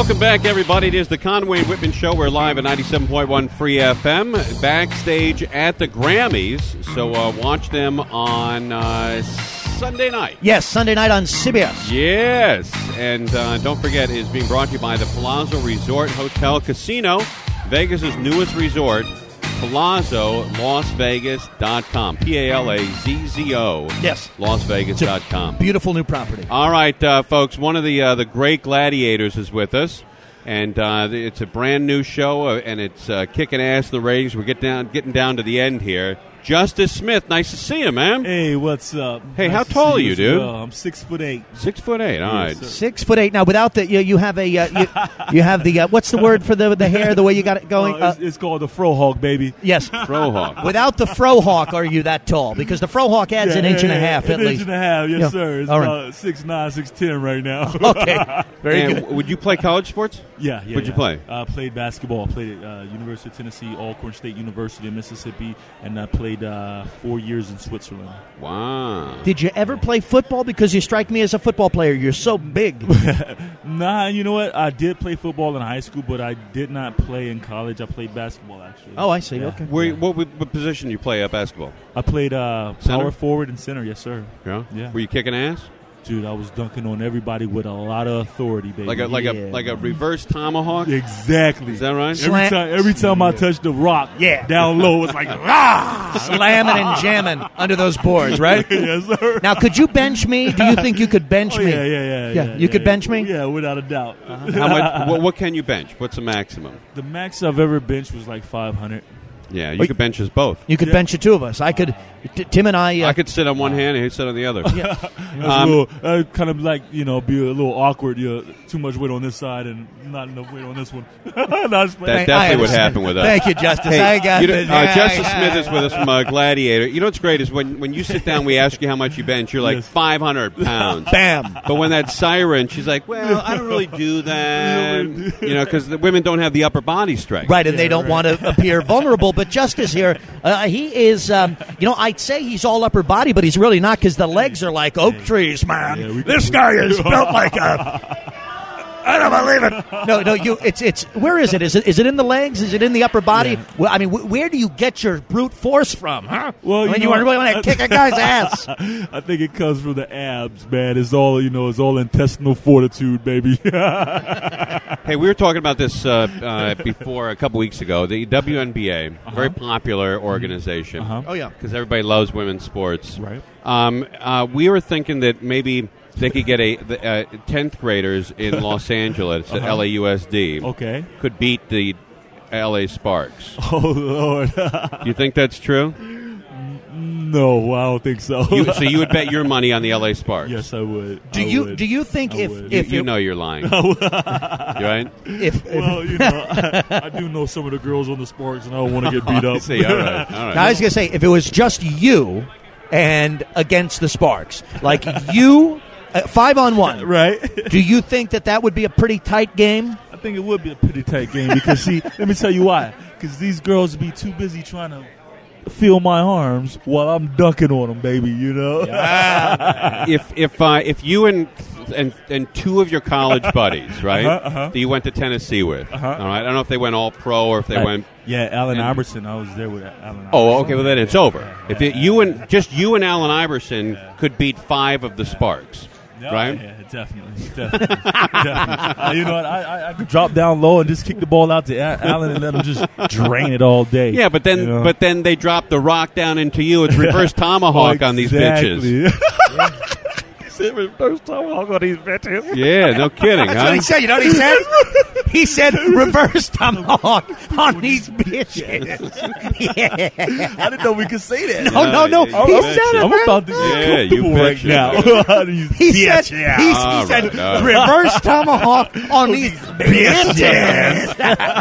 Welcome back, everybody. It is the Conway and Whitman Show. We're live at 97.1 Free FM, backstage at the Grammys. So watch them on Sunday night. Yes, Sunday night on CBS. Yes, and don't forget, it is being brought to you by the Palazzo Resort Hotel Casino, Vegas' newest resort, PalazzoLasVegas.com. Palazzo. Yes. LasVegas.com. Beautiful new property. All right, folks, one of the great gladiators is with us, and it's a brand new show, and it's kicking ass in the ratings. We're getting down to the end here. Justice Smith, nice to see you, man. Hey, what's up? Hey, nice how tall are you, dude? Well. I'm 6'8". 6'8". All right. Sir. 6'8". Now, without the you have a you have the what's the word for the hair? The way you got it going? It's called the frohawk, baby. Yes, Frohawk. Without the frohawk, are you that tall? Because the frohawk adds an inch and a half at an least. Inch and a half, yes, Yeah. sir. It's All about 6'9", 6'10" right now. Okay, very And good. would you play college sports? Yeah. What'd you play? I played basketball. I played at University of Tennessee, Alcorn State University in Mississippi, and I played 4 years in Switzerland. Wow. Did you ever play football? Because you strike me as a football player. You're so big. Nah, you know what? I did play football in high school, but I did not play in college. I played basketball, actually. Oh, I see. Yeah. Okay. What position do you play at basketball? I played Center? power forward and center, yes, sir. Yeah. Yeah. Were you kicking ass? Dude, I was dunking on everybody with a lot of authority, baby. Like a reverse tomahawk? Exactly. Is that right? Every time I touched the rock down low, it's like, rah! Slamming and jamming under those boards, right? Yes, sir. Now, could you bench me? Do you think you could bench me? Yeah. You could bench me? Yeah, without a doubt. How much? What can you bench? What's the maximum? The max I've ever benched was like 500. Yeah, you could bench us both. You could bench the two of us. I could. Tim and I. I could sit on one hand and he'd sit on the other. That's kind of like, be a little awkward. Too much weight on this side and not enough weight on this one. That's definitely what happened with us. Thank you, Justice. Hey, I got this. Justice Smith is with us from Gladiator. You know what's great is when you sit down, we ask you how much you bench. You're like 500 pounds. Bam. But when that siren, she's like, well, I don't really do that. Because the women don't have the upper body strength. Right, and they don't want to appear vulnerable. But Justice here, he is, I'd say he's all upper body, but he's really not because the legs are like oak trees, man. Yeah, this guy is built like a... I don't believe it. No, it's where is it? Is it in the legs? Is it in the upper body? Yeah. Well, I mean, where do you get your brute force from, huh? Well, when you really want to kick a guy's ass. I think it comes from the abs, man. It's all intestinal fortitude, baby. Hey, we were talking about this before a couple weeks ago. The WNBA, very popular organization. Oh yeah, because everybody loves women's sports. Right. We were thinking that maybe they could get 10th graders in Los Angeles at LAUSD. Okay. Could beat the LA Sparks. Oh, Lord. Do you think that's true? No, I don't think so. So you would bet your money on the LA Sparks? Yes, I would. Do you think if you know you're lying, right? I do know some of the girls on the Sparks, and I don't want to get beat up. See, all right. Now, I was going to say, if it was just you and against the Sparks, like you, 5-on-1, right? Do you think that would be a pretty tight game? I think it would be a pretty tight game because, see, let me tell you why. Because these girls would be too busy trying to feel my arms while I'm dunking on them, baby. Yeah. If you and two of your college buddies, right, that you went to Tennessee with, all right. I don't know if they went all pro or if they went. Yeah, Allen Iverson. I was there with Allen Iverson. Oh, okay. Well, then it's over. If you and Allen Iverson could beat 5 of the Sparks. Right? Yeah, definitely. You know what? I could drop down low and just kick the ball out to Allen and let him just drain it all day. Yeah, but then they drop the rock down into you. It's reverse tomahawk on these bitches. Reverse tomahawk on these bitches. Yeah, no kidding. That's what he said. You know what he said? He said reverse tomahawk on these bitches. Yeah. I didn't know we could say that. No. He said I'm about to get comfortable right now. He said reverse tomahawk on these bitches.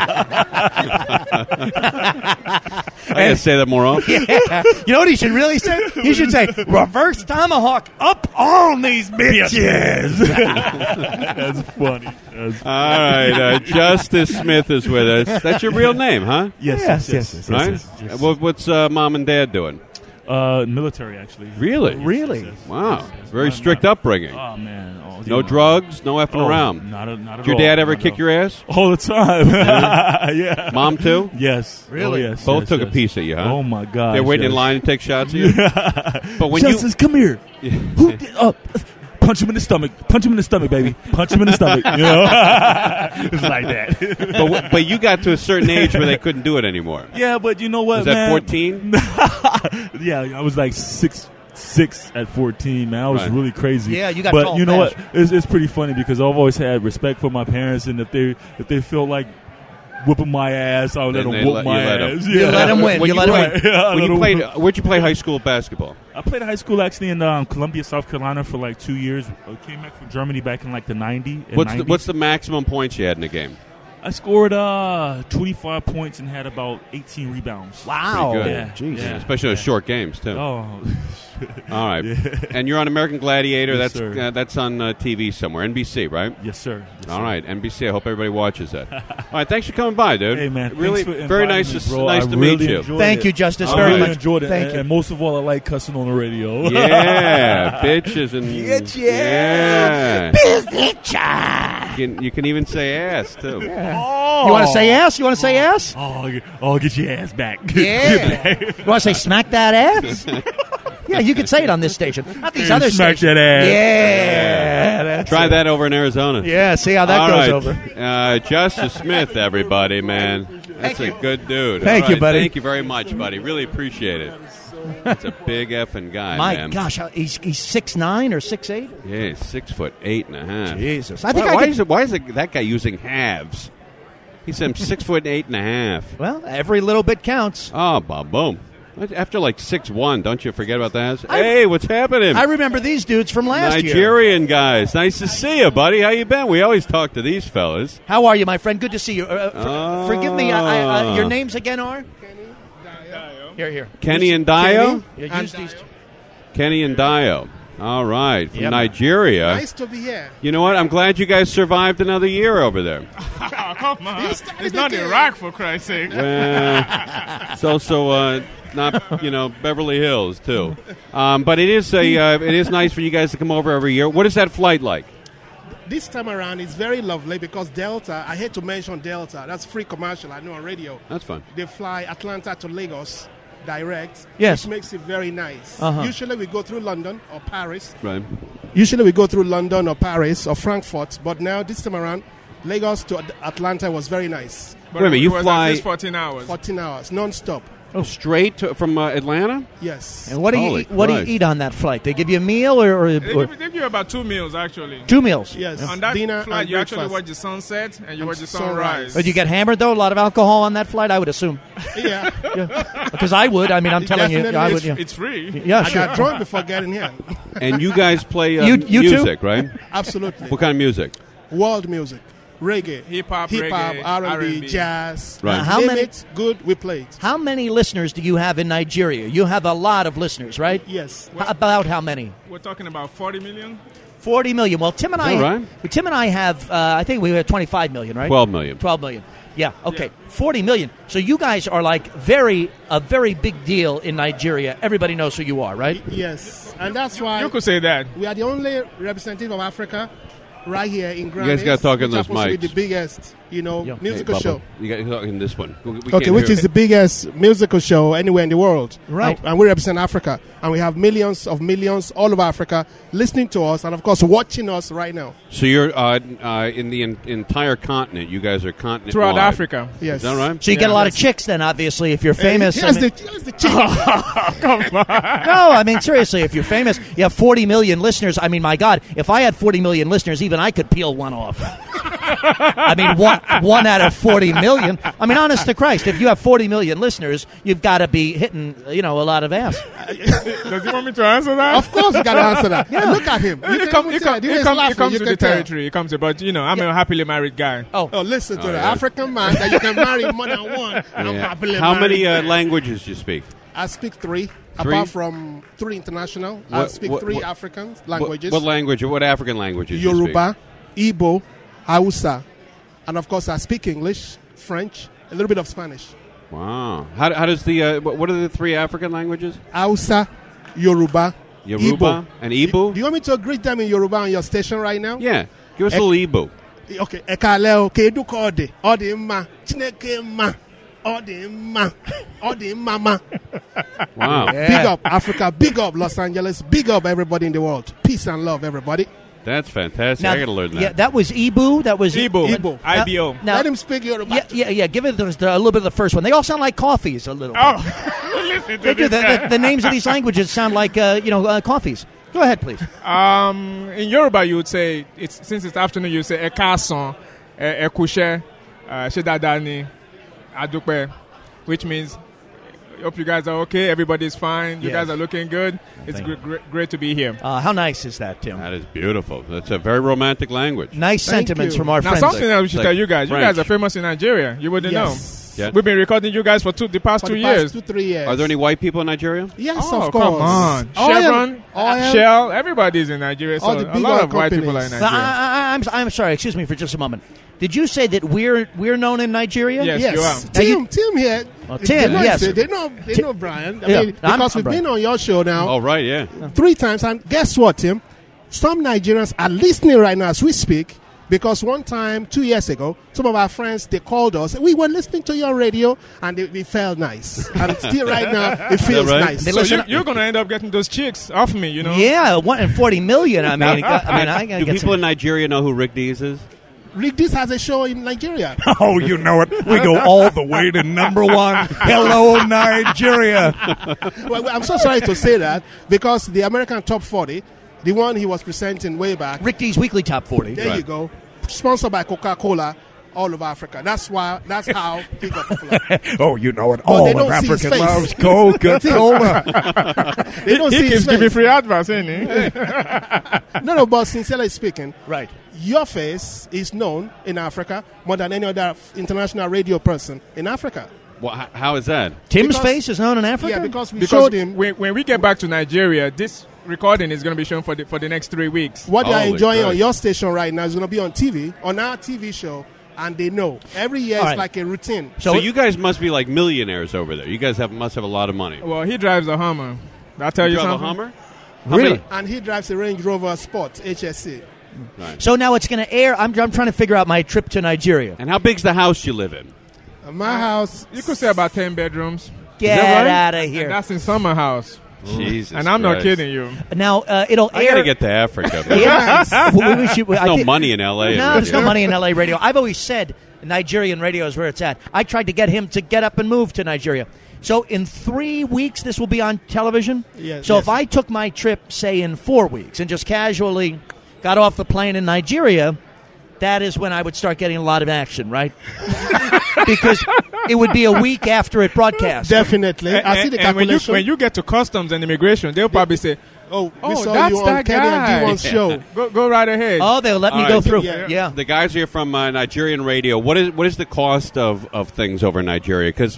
I gotta say that more often. Yeah. You know what he should really say? He should say reverse tomahawk up on these bitches. That's funny. All right, Justice Smith is with us. That's your real name, huh? Yes. Right? Yes. What's Mom and Dad doing? Military, actually. Really? Really? Wow. Very strict upbringing. Oh man. No drugs, no effing around. Not at Did your all. dad ever Not kick at your ass? all. All the time. Yeah. Mom too? Yes. Really? Oh, yes. Both yes, took a yes. piece of you, huh? Oh my God. They're waiting in line to take shots of you. But when Justice, come here. Who did, punch him in the stomach. Punch him in the stomach, baby. Punch him in the stomach. You know? It's like that. but you got to a certain age where they couldn't do it anymore. Yeah, but you know what, Was that man? 14? Yeah, I was like six at 14, man. I was Right. really crazy. Yeah, you got But tall you know fast. what? It's pretty funny because I've always had respect for my parents, and if they feel like whooping my ass, I'll let Then them they whoop let- my you let 'em. ass. You let 'em win. When You you let 'em played- win. Yeah, I When let you 'em played, whoop. where'd you play high school basketball? I played high school actually in Columbia, South Carolina for like 2 years. I came back from Germany back in like the 90s. What's the maximum points you had in a game? I scored 25 points and had about 18 rebounds. Wow. Pretty good. Yeah. Jeez. Yeah. Especially those short games too. Oh, All right. And you're on American Gladiator. Yes, sir. That's on TV somewhere. NBC, right? yes, sir. Yes, All sir. right, NBC. I hope everybody watches that. All right, thanks for coming by, dude. Hey man, really, thanks for very inviting nice. me, bro. Nice I to really meet you. enjoyed Thank it. you, Justice, All very right. much. Enjoyed it, Thank and, you. and most of all, I like cussing on the radio. Yeah, bitches and Bitch, yeah. Bitch. You can even say ass too. You want to say ass? You want to say ass? Oh, get your ass back. Yeah. You want to say smack that ass? Yeah, you can say it on this station. Not these Hey, other smack stations. that ass. Yeah. That's Try it. that over in Arizona. Yeah, see how that All goes right. over. Justice Smith, everybody, man. That's a good dude. Thank All you, right, buddy. Thank you very much, buddy. Really appreciate it. That's a big effing guy, My man. gosh, he's 6'9" or 6'8"? Yeah, he's 6'8.5". Jesus. I think Why is that guy using halves? He said I'm 6'8.5". Well, every little bit counts. Oh, boom. After like 6'1", don't you forget about that? Hey, what's happening? I remember these dudes from last year. Nigerian guys. Nice to see you, buddy. How you been? We always talk to these fellas. How are you, my friend? Good to see you. Forgive me. Your names again are? Here. Kenny and Dio? Yeah, use these two. Kenny and Dio. All right, from Yep. Nigeria. Nice to be here. You know what? I'm glad you guys survived another year over there. Come on. It's not Iraq, for Christ's sake. It's also not Beverly Hills too, but it is it is nice for you guys to come over every year. What is that flight like? This time around, it's very lovely because Delta, I hate to mention Delta, that's free commercial, I know on radio. That's fun. They fly Atlanta to Lagos direct, Yes. which makes it very nice. Uh-huh. Usually we go through London or Paris. Right. Usually we go through London or Paris or Frankfurt, but now this time around, Lagos to Atlanta was very nice. But Wait a minute, it you was fly- at least 14 hours. 14 hours, non-stop. Straight from Atlanta? Yes. And what do Holy you Christ. eat on that flight? They give you a meal or They give you about 2 meals, actually. 2 meals? Yes. On that Dinner flight, and you actually breakfast. watch the sunset and you watch the sunrise. sunrise. But you get hammered though? A lot of alcohol on that flight, I would assume. Yeah. Because I would. I mean, I'm telling you, Definitely I would. is. Yeah, It's free. yeah I sure. got drunk before getting here. And you guys play You too? music, right? Absolutely. What kind of music? World music, reggae, Hip-hop, hip-hop, reggae, R&B, R&B. jazz. Right. How Name many- it, good, we play it. How many listeners do you have in Nigeria? You have a lot of listeners, right? Yes. About how many? We're talking about 40 million. 40 million. Well, Tim and Is I, that right? Tim and I have. I think we have 25 million, right? 12 million. 12 million. Yeah. Okay. Yeah. 40 million. So you guys are like a very big deal in Nigeria. Everybody knows who you are, right? Yes. And that's why You could say that. we are the only representative of Africa right here in Grammys. guys gotta talk in which those happens to be mics. the biggest, Yeah. musical Hey, Bubba, show. You got talking this one. We Okay, can't which hear is it. the biggest musical show anywhere in the world. Right. And we represent Africa. And we have millions of millions all over Africa listening to us and, of course, watching us right now. So you're in the entire continent. You guys are continent Throughout wide. Africa. Yes. Is that right? So you get a Yeah, lot of that's- chicks then, obviously, if you're famous. Here's I mean- the chick. no, I mean, seriously, if you're famous, you have 40 million listeners. I mean, my God, if I had 40 million listeners, even I could peel one off. I mean, one out of 40 million. I mean, honest to Christ, if you have 40 million listeners, you've got to be hitting, a lot of ass. Does he want me to answer that? Of course, you got to answer that. Yeah. Look at him. You It can comes even tell. He is laughing, you to can the tell. territory. It comes to, but I'm a happily married guy. Oh, listen to the yeah. African man that you can marry more than one. I'm Yeah. happily How married. many languages do you speak? I speak three. Three? Apart from 3 international, I What- speak what- 3 what- African languages. What language? What African languages? do you speak? Yoruba, Igbo, Hausa, and of course I speak English, French, a little bit of Spanish. Wow. How does the what are the 3 African languages? Hausa, Yoruba, Yoruba and Igbo. Do you want me to greet them in Yoruba on your station right now? Yeah. Give us a little Igbo. Okay. Ekaleo, kedu kode, odi mma, chineke mma, odi mma, odi mama. Wow. Yeah. Big up Africa, big up Los Angeles, big up everybody in the world. Peace and love, everybody. That's fantastic. Now, I got to learn that. Yeah, that was Ibu. That was Igbo. IBO. Now, Let him speak Yoruba. yeah. Give it a little bit of the first one. They all sound like coffees a little bit. Oh, listen They to do. this. The names of these languages sound like coffees. Go ahead, please. In Yoruba, you would say, since it's afternoon, you say Ekason, Ekushe, Shedadani, Adupe, which means, hope you guys are okay, everybody's fine, you Yes. guys are looking good. It's great to be here. How nice is that, Tim? That is beautiful. That's a very romantic language. Nice Thank sentiments you. from our Now, friends. something else we should like tell you guys. You French. guys are famous in Nigeria. You wouldn't know. Yes. Yeah. We've been recording you guys for the past For 2 the years. past 2-3 years. Are there any white people in Nigeria? Yes, Oh, of course. come on. Oil, Chevron, oil. Shell, everybody's in Nigeria. So All the a big lot oil of white people are in companies. Nigeria. I'm sorry. Excuse me for just a moment. Did you say that we're known in Nigeria? Yes. Yes. You are. Now you- Tim here. Oh, Tim, they know, yes. They know Brian. I Yeah, mean, I'm because we've Brian. been on your show now Oh, right, yeah. 3 times. And guess what, Tim? Some Nigerians are listening right now as we speak. Because one time, 2 years ago, some of our friends, they called us. We were listening to your radio, and it felt nice. And still right now, it feels right? nice. They So listen- you're going to end up getting those chicks off me, you know? Yeah, 140 million. I mean, I gotta Do get people some. in Nigeria know who Rick Dees is? Rick Dees has a show in Nigeria. Oh, you know it. We go all the way to number 1. Hello, Nigeria. Well, I'm so sorry to say that, because the American Top 40, the one he was presenting way back, Rick D's Weekly Top 40. there you go, sponsored by Coca-Cola, all of Africa. That's how he got popular. Oh, you know it. But they All don't of see his Africa face. loves Coca-Cola. They don't He see his keeps giving face. free advice, ain't he? No, but sincerely speaking, Right. your face is known in Africa more than any other international radio person in Africa. Well, how is that? Tim's Because- face is known in Africa? Yeah, because we Because showed him when we get back to Nigeria, this recording is going to be shown for the next 3 weeks. what they are Holy enjoying on Christ. your station right now is going to be on TV, on our TV show, and they know. Every year All it's right. like a routine. So you guys must be like millionaires over there. You guys must have a lot of money. Well, he drives a Hummer. I'll tell you drive a something. Hummer? Really? And he drives a Range Rover Sport, HSC. So now it's going to air. I'm trying to figure out my trip to Nigeria. And how big's the house you live in? My house, You could say about 10 bedrooms. Get that right? out of And here. that's in summer house. Jesus And I'm not Christ. kidding you. Now it'll I air. got to get to Africa. man. Yeah. I no think- money in L.A. No, there's no money in LA radio. I've always said Nigerian radio is where it's at. I tried to get him to get up and move to Nigeria. So in 3 weeks, this will be on television? Yes, So yes. if I took my trip, say, in 4 weeks and just casually got off the plane in Nigeria, that is when I would start getting a lot of action, right? Because it would be a week after it broadcast. definitely. I see the And when calculation. you get to customs and immigration, they'll probably say, we "Oh, saw that's you on that Kenny guy." and D1's show. go right ahead." Oh, they'll let me All go right. through. Yeah. Yeah. The guys here from Nigerian radio. What is the cost of things over in Nigeria? Because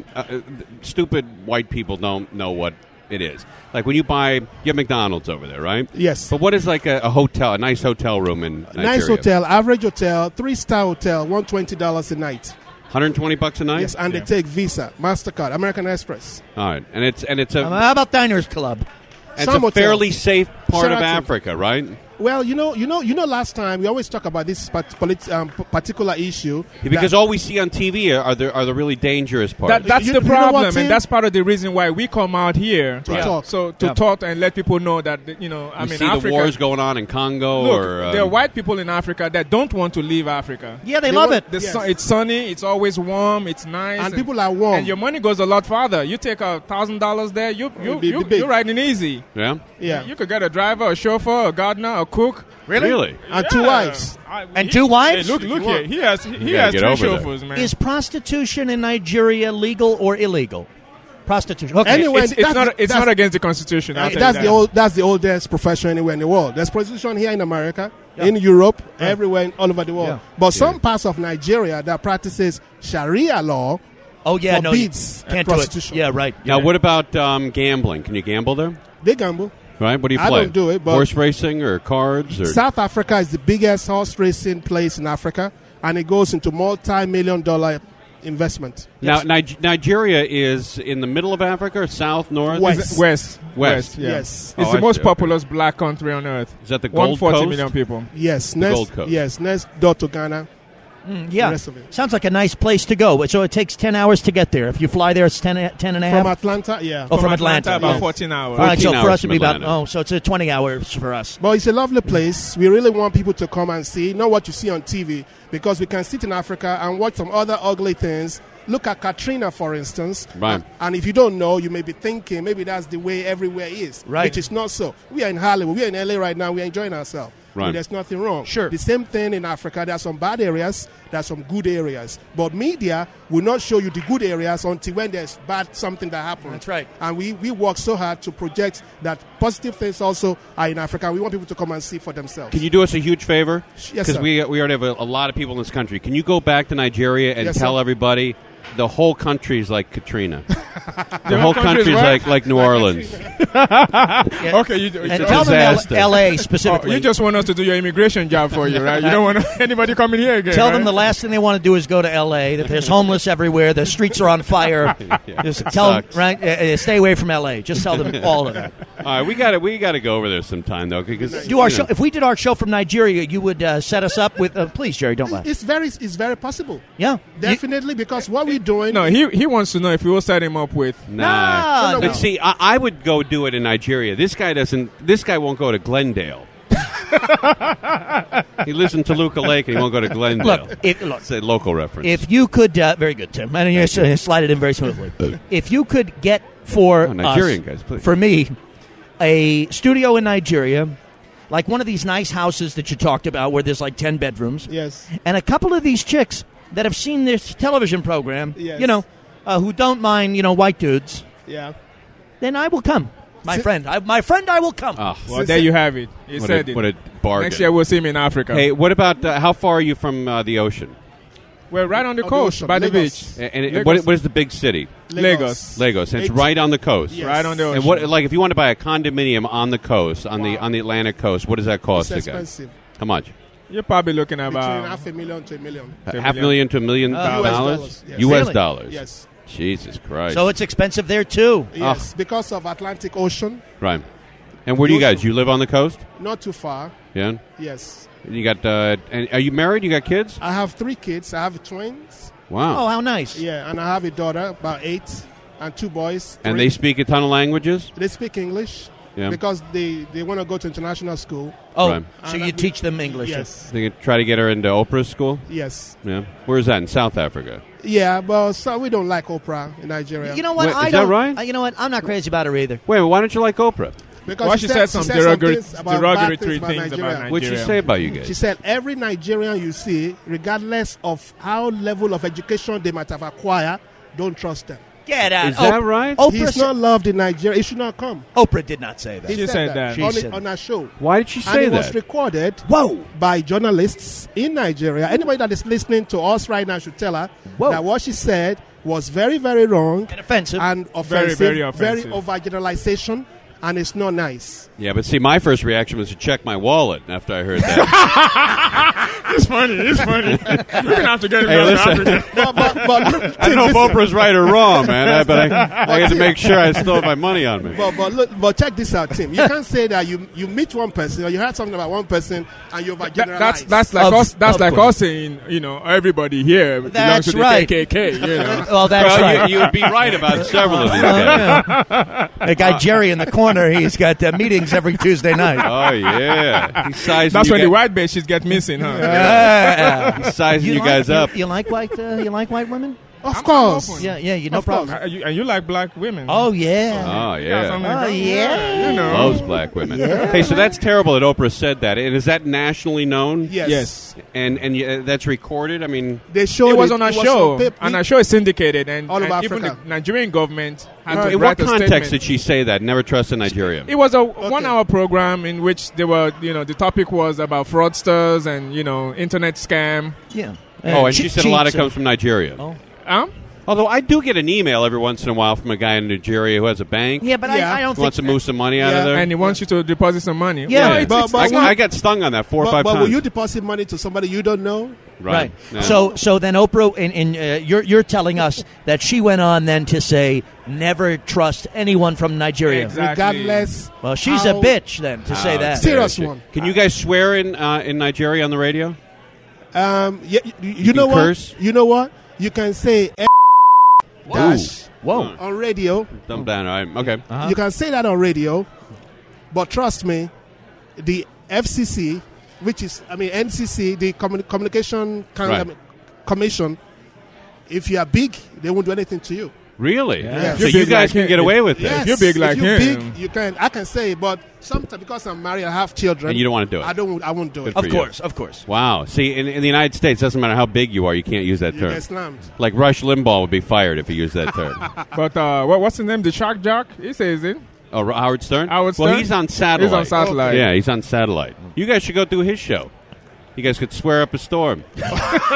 stupid white people don't know what it is. Like when you have McDonald's over there, right? Yes. But what is like a hotel, a nice hotel room in Nigeria? Nice hotel, average hotel, 3-star hotel, $120 a night. $120 a night. Yes, and they take Visa, MasterCard, American Express. All right, and it's a How about Diners Club? it's some a fairly hotels. safe part of Sheraton. Africa, right? Well, you know. Last time we always talk about this particular issue Because that- all we see on TV are the really dangerous parts. That's You- the you know what, problem, Tim? and that's part of the reason why we come out here To talk. So to talk and let people know that we see see Africa, the wars going on in Congo. Look, or there are white people in Africa that don't want to leave Africa. Yeah, they love want- it. The Yes. It's sunny, it's always warm, it's nice, and people are warm. And your money goes a lot farther. You take $1,000 there, It'll be big. you're riding easy. Yeah, Yeah. You could get a driver, a chauffeur, a gardener, a cook. really. and 2 wives. And 2 wives? Hey, look here. He has gotta 3 get over there. chauffeurs, man. Is prostitution in Nigeria legal or illegal? Prostitution. Okay. Anyway, it's that's- not against the Constitution. I'll tell That's you the that. old. That's the oldest profession anywhere in the world. There's prostitution here in America, in Europe, everywhere, all over the world. Yeah. But some parts of Nigeria that practices Sharia law Oh, yeah, no. You forbids can't do it. prostitution. Yeah, right. Now, Yeah. what about gambling? Can you gamble there? They gamble. Right? What do you I play? don't do it, but- horse racing or cards or South Africa is the biggest horse racing place in Africa, and it goes into multi-million-dollar investment. Now, Nigeria is in the middle of Africa, south, north? West. West. Yeah. Yes. It's Oh, the I most see, populous black country on earth. Is that the Gold 140 Coast? million people. Yes. Gold Coast. Yes. Next door to Ghana. Yeah. The rest of it. Sounds like a nice place to go. So it takes 10 hours to get there. If you fly there, it's 10 and a half. From Atlanta, yeah. Oh, from Atlanta. about Yeah. 14 hours. All right, so 14 for hours us it'd from be about Atlanta. so it's 20 hours for us. But it's a lovely place. We really want people to come and see, not what you see on TV, because we can sit in Africa and watch some other ugly things. Look at Katrina, for instance. Right. And if you don't know, you may be thinking maybe that's the way everywhere is. Right. Which is not so. We are in Hollywood. We are in LA right now. We are enjoying ourselves. Right. There's nothing wrong. Sure. The same thing in Africa. There are some bad areas. There are some good areas. But media will not show you the good areas until when there's bad something that happens. That's right. And we work so hard to project that positive things also are in Africa. We want people to come and see for themselves. Can you do us a huge favor? Yes, Because sir. we already have a lot of people in this country. Can you go back to Nigeria and Yes, tell sir. everybody the whole country's like Katrina? The whole whole country's country's what? like New Orleans. Okay, you And a tell them disaster. L.A. oh, specifically. you just want us to do your immigration job for you, right? You don't want anybody coming here again. Tell right? them the last thing they want to do is go to L.A., that there's homeless everywhere, the streets are on fire. Yeah, Just it tell them, sucks. right, stay away from L.A. Just tell them all of that. All right, we got to go over there sometime though. Because Do our show. If we did our show from Nigeria, you would set us up with. Please, Jerry, don't laugh. It's very possible. Yeah, Definitely, because what we're doing. No, he wants to know if we will set him up with. Nah. No, But no. see, I would go do it in Nigeria. This guy doesn't. This guy won't go to Glendale. He lives in Toluca Lake and he won't go to Glendale. look, It's a local reference. if you could, very good, Tim. And you slide it in very smoothly. If you could get for Nigerian us, guys, please. for me, a studio in Nigeria, like one of these nice houses that you talked about, where there's like 10 bedrooms, Yes. and a couple of these chicks that have seen this television program, Yes. who don't mind, white dudes, Yeah. then I will come. My friend, I will come. Oh, Well, there you have it. He said it. what a bargain. Next year we'll see him in Africa. Hey, what about how far are you from the ocean? We're right on the On the coast, ocean, by the Lagos. beach. And Lagos. what is the big city? Lagos. Lagos. And it's Eight- right on the coast. Yes. Right on the ocean. And what, like, if you want to buy a condominium on the coast, on the Atlantic coast, what does that cost It's again? expensive. How much? You're probably looking Between about. $500,000 to $1 million. $500,000 to $1 million US dollars, yes. U.S. Really? dollars. Yes. Jesus Christ. So it's expensive there too. Yes. Because of Atlantic Ocean, right. And where do you guys? You live on the coast? not too far. Yeah. Yes. You got? And are you married? You got kids? I have 3 kids. I have twins. Wow. Oh, how nice. Yeah. And I have a daughter, about 8, and 2 boys. And 3. they speak a ton of languages. They speak English Yeah. because they want to go to international school. Oh, Right. so you teach them English? Yes. They could try to get her into Oprah's school. Yes. Yeah. Where's that? In South Africa. Yeah, but so we don't like Oprah in Nigeria. You know what? Wait, I is that don't. right? You know what? I'm not crazy about her either. Wait, why don't you like Oprah? because Well, she said some derogatory things about Nigeria. Nigeria. What'd she say about you She guys? said every Nigerian you see, regardless of how level of education they might have acquired, don't trust them. Get out. Is that right? Oprah, He's not loved in Nigeria. He should not come. Oprah did not say that. She said that. She on, said on her show. Why did she And say it was that? recorded Whoa. by journalists in Nigeria. Anybody that is listening to us right now should tell her Whoa. that what she said was very, very wrong And offensive. and offensive, very offensive. very overgeneralization, and it's not nice. Yeah, but see, my first reaction was to check my wallet after I heard that. It's funny. It's funny. We're gonna have to get him Hey, down to listen. Africa. but look, I don't know if listen. Oprah's right or wrong, man, but I had to make sure I still have my money on me. But check this out, Tim. You can't say that you meet one person or you heard something about one person and you overgeneralize. That's like Of- us. That's of like course. us saying, everybody here belongs That's to the right. KKK. You know. Well, that's Well, right. you would be right about several of these guys. The guy Jerry in the corner, he's got meetings every Tuesday night. Oh, yeah. He's sizing That's you when the guys, white bitches get missing, huh? he's sizing you like, guys up. You like white women? Of I'm course. open. Yeah, you no Of course. problem. And you like black women. Oh yeah. Oh, You got yeah. something Oh, going? yeah. You know. Loves black women. Hey, so that's terrible that Oprah said that. And is that nationally known? Yes. Yes. And that's recorded? I mean, They showed It was on our It show, on paper. and our show is syndicated, and, All over and even Africa. the Nigerian government had to in what write a context statement. did she say that? Never trust a Nigerian. It was a 1-hour program in which they were, the topic was about fraudsters and, internet scam. Yeah. Oh, and she said a lot of it comes from Nigeria. Oh. Huh? Although I do get an email every once in a while from a guy in Nigeria who has a bank. Yeah, but Yeah. I don't Who wants to think. move some money out of there. And he wants you to deposit some money. Yeah. Well, But- but- I got stung on that 4 or 5 But times. will you deposit money to somebody you don't know? Right. Yeah. So then Oprah, you're telling us that she went on then to say never trust anyone from Nigeria. Exactly. Regardless. Well, she's how- a bitch then to say that. Serious one. Can you guys swear in Nigeria on the radio? Yeah, you can know what? curse? You know what? You can say dash Whoa. on radio. Dumb down. All right. Okay. Uh-huh. You can say that on radio, but trust me, the FCC, which is NCC, the Communication Right. Commission. If you are big, they won't do anything to you. Really? Yeah. So If you you're big guys like can him- get away with it. Yes, you're big like if you're him. big, you can. I can say, but sometimes because I'm married, I have children, And you don't want to do it. I won't do it. Good Of for you. course, of course. Wow. See, in the United States, doesn't matter how big you are, you can't use that You term. get slammed. Like Rush Limbaugh would be fired if he used that term. But what's his name? The Shark Jock? He says it. Oh, Howard Stern? Howard Well, Stern? he's on satellite. He's on satellite. Yeah, he's on satellite. You guys should go do his show. You guys could swear up a storm. You'd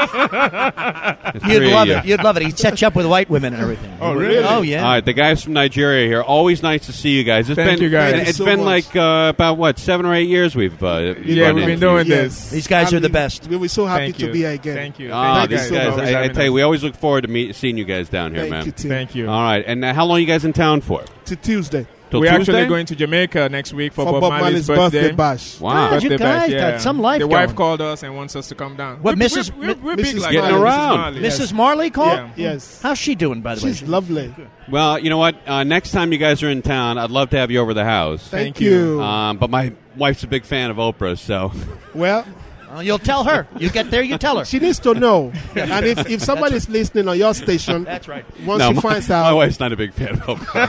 love it. You'd love it. He'd set you up with white women and everything. Oh, really? Oh, yeah. All right, the guys from Nigeria here. Always nice to see you guys. It's Thank been, you, guys. and It's Thank you so been much. like about what 7 or 8 years we've Yeah, run we've been into. doing Yes. this. These guys are the best. We were so happy Thank to you. be here again. Thank you. Oh, Thank you these so guys! much. I tell you, we always look forward to seeing you guys down here, Thank man. you, Tim. Thank you. All right, and how long are you guys in town for? To Tuesday Till We're Tuesday? actually going to Jamaica next week for for Bob Marley's birthday bash. Wow. God, you Birthday guys bash, got some life The going. wife called us and wants us to come down. What, Mrs. We're big Mrs. like Getting that. around. Mrs. Marley. Mrs. Marley called? Yeah. Yes, How's she doing, by the way? she's lovely. Well, you know what? Next time you guys are in town, I'd love to have you over the house. Thank Thank you. you. But my wife's a big fan of Oprah, so Well, You'll tell her. You get there, you tell her. she needs to know. And if somebody's listening on your station, That's right. once no, she finds my out, wife's not a big fan of Oprah.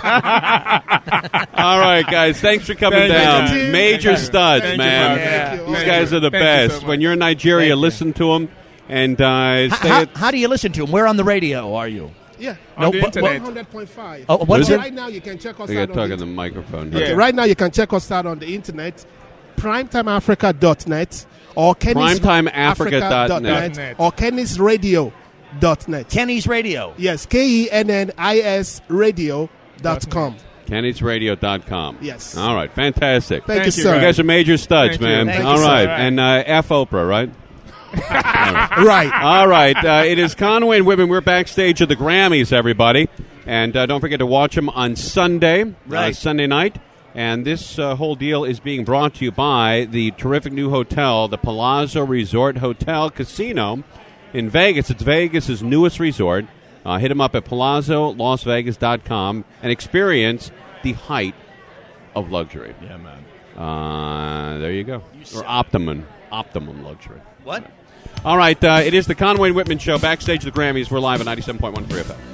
All right, guys, thanks for coming Thank you, down. Tim. Major Thank you. studs, Thank you, man. Mark. Thank you. These Thank guys you. are the Thank you best. so much. When you're in Nigeria, Thank you. listen to them and stay How, at. how do you listen to them? Where on the radio are you? yeah, On the No, internet. 100.5. Oh, what is it? Right now, you can check us I out got to talk on on the the microphone. Yeah. Here. Okay, right now you can check us out on the internet, primetimeafrica.net or Primetimeafrica.net. or kennysradio.net. Kenny's Radio. Yes, KENNIS radio.com. Kenny'sRadio.com. Yes. All right, fantastic. Thank you, Thank you, sir. You guys are major studs, Thank you. man. Thank you, All sir. right, All right. and F Oprah, right? Right. All right. It is Conway and Whitman. We're backstage at the Grammys, everybody. And don't forget to watch them on Sunday, Right. Sunday night. And this whole deal is being brought to you by the terrific new hotel, the Palazzo Resort Hotel Casino in Vegas. It's Vegas' newest resort. Hit them up at PalazzoLasVegas.com and experience the height of luxury. Yeah, man. There you go. Or optimum luxury. What? All right, it is the Conway and Whitman Show, backstage at the Grammys. We're live at 97.1 Free FM.